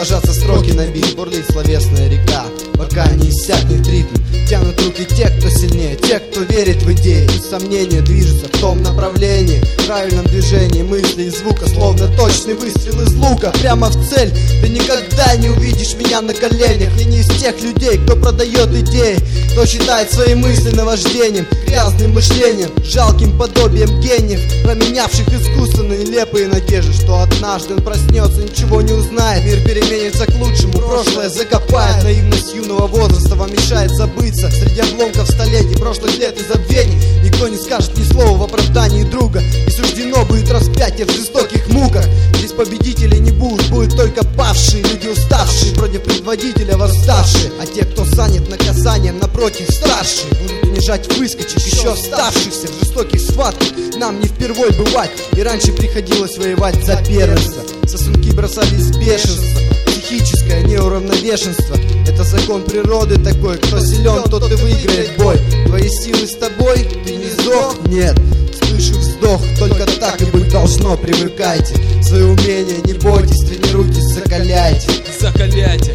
ложатся строки на бит, бурлит словесная река, пока не иссякнет ритм. Тянут руки те, кто сильнее, те, кто верит в идеи. И сомнения движутся в том направлении, в правильном движении мысли и звука, словно точный выстрел из лука, прямо в цель. Ты никогда не увидишь меня на коленях. Я не из тех людей, кто продает идеи, кто считает свои мысли наваждением, грязным мышлением, жалким подобием гениев, променявших искусственно нелепые надежды, что однажды он проснется, ничего не узнает. Мир переменится к лучшему, прошлое закопает. Наивность юного возраста вам мешает забыться среди обломков столетий, прошлых лет и забвений. Никто не скажет ни слова в оправдании друга, и суждено будет распятие в жестоких муках. Здесь победителей не будет, будут только павшие, люди уставшие против предводителя восставшие. А те, кто занят наказанием, напротив старшие, будут унижать выскочек, еще оставшихся в жестоких схватках. Нам не впервой бывать, и раньше приходилось воевать за первенство. Сосунки бросались в бешенство, психическое неуравновешенство. Это закон природы такой, кто силен, тот и выиграет бой. Твои силы с тобой, ты не сдох? Нет, слышу вздох, только так и быть должно. Привыкайте, свои умения не бойтесь, тренируйтесь, закаляйте. Закаляйте.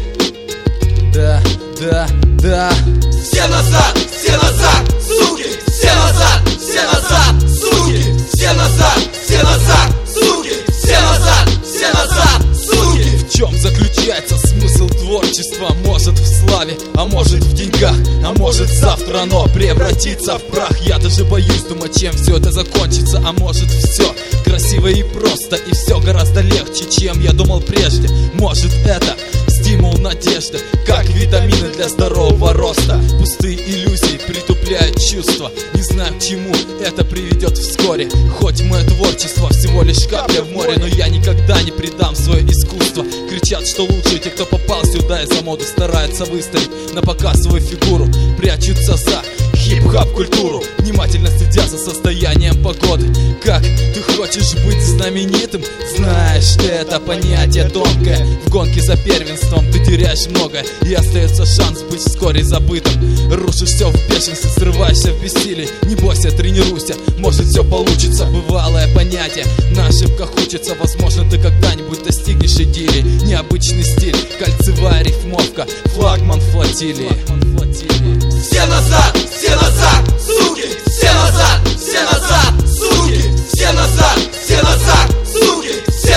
Да, да, да. Все назад, суки! Все назад, суки! Все назад, суки! Все назад, суки! В чем заключается смысл творчества? Может в славе, а может в деньгах, а может завтра оно превратится в прах. Я даже боюсь думать, чем все это закончится. А может все красиво и просто, и все гораздо легче, чем я думал прежде. Может это стимул надежды, как витамины для здорового роста. Пустые иллюзии притупляют чувства. Не знаю, к чему это приведет вскоре. Хоть мое творчество всего лишь капля в море, но я никогда не предам свое искусство. Кричат, что лучшие те, кто попал сюда из-за моды, стараются выставить на показ свою фигуру, прячутся за хип-хап культуру, внимательно следя за состоянием погоды. Как ты хочешь быть знаменитым? Знаешь, это понятие тонкое. В гонке за первенством ты теряешь многое, и остается шанс быть вскоре забытым. Рушишь все в бешенстве, срываешься в бессилии. Не бойся, тренируйся, может все получится. Бывалое понятие, на ошибках учится. Возможно, ты когда-нибудь достигнешь идеи. Необычный стиль, кольцевая рифмовка, флагман флотилии. Все назад, суки! Все назад, суки! Все назад, суки! Все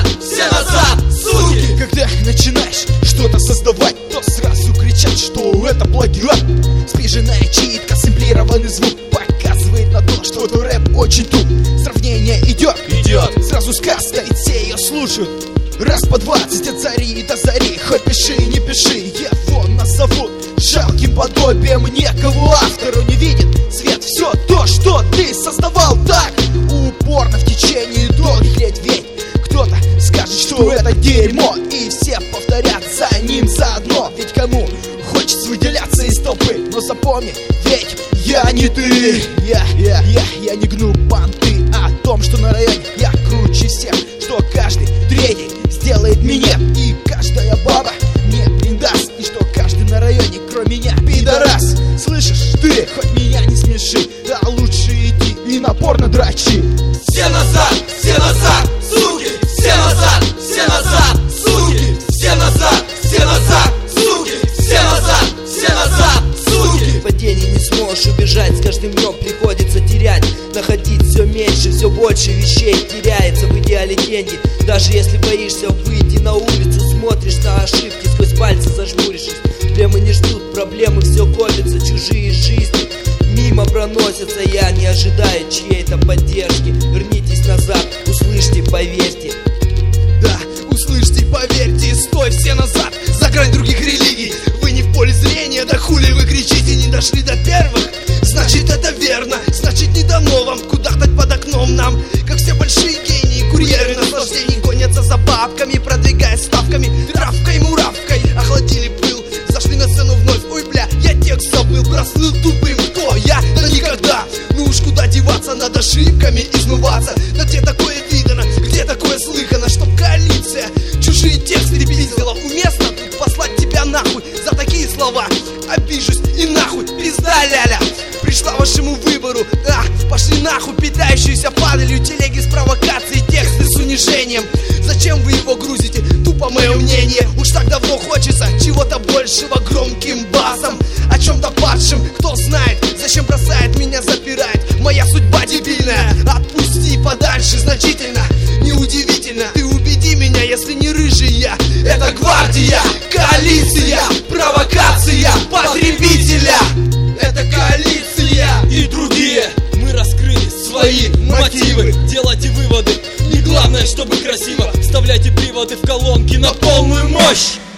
назад, суки! Когда начинаешь что-то создавать, то сразу кричат, что это плагиат. Спиженная читка, сэмплированный звук показывает на то, что твой рэп очень туп. Сравнение идет, сразу сказка, ведь все ее слушают. Раз по 20 от зари до зари, хоть пиши, не пиши, его назовут жалким подобием некого. Автору не видит свет все то, что ты создавал так упорно в течение долгих лет. Ведь кто-то скажет, что это дерьмо, и все повторят за ним заодно. Ведь кому хочется выделяться из толпы? Но запомни, ведь я не ты. Я не гну понты о том, что на районе я круче всех, что каждый третий сделает меня, и каждая баба мне предаст, и что каждый на районе, кроме меня, пидорас. Слышишь, ты хоть меня не смеши, а лучше иди и напорно дрочи. Все назад, суки! Все назад, суки! Все назад, суки! Все назад, суки! Падений не сможешь убежать, с каждым днем приходится терять. Находить все меньше, все больше вещей теряется в идеале деньги. Даже если боишься выйти на улицу, смотришь на ошибки, сквозь пальцы зажмурившись. Проблемы не ждут, проблемы все копятся, чужие жизни мимо проносятся. Я не ожидаю чьей-то поддержки. Вернитесь назад, услышьте, поверьте. Да, услышьте, поверьте, стой все назад, за грань других религий. Вы не в поле зрения, да хули вы кричите, не дошли до первых. Значит это верно, значит не дано вам кудахтать под окном нам. Как все большие гении, курьеры наслаждений гонятся за бабками, продвигая ставками, травкой, муравкой. Охладили пыл, зашли на сцену вновь. Ой, бля, я текст забыл, прослыл тупым. Кто я? Да никогда. Ну уж куда деваться, над ошибками измываться. Да где такое видано, где такое слыхано, чтоб коалиция чужие тексты пиздила? Уместно тут послать тебя нахуй за такие слова? Обижусь и нахуй, пизда ляля. Пришла вашему выбору, пошли нахуй, питающиеся падалью телеги с провокацией, тексты с унижением. Зачем вы его грузите? Тупо таково мое мнение. Уж так давно хочется чего-то большего громким басом, о чем-то падшем. Кто знает, зачем бросает меня, запирает моя судьба дебильная. Отпусти подальше, значительно, неудивительно. Ты убеди меня, если не рыжий я. Это гвардия, коалиция, провокация потребителя. Это коалиция и другие. Мы раскрыли свои мотивы. Делайте выводы. Не главное, чтобы красиво. Вставляйте приводы в колонки на полную мощь.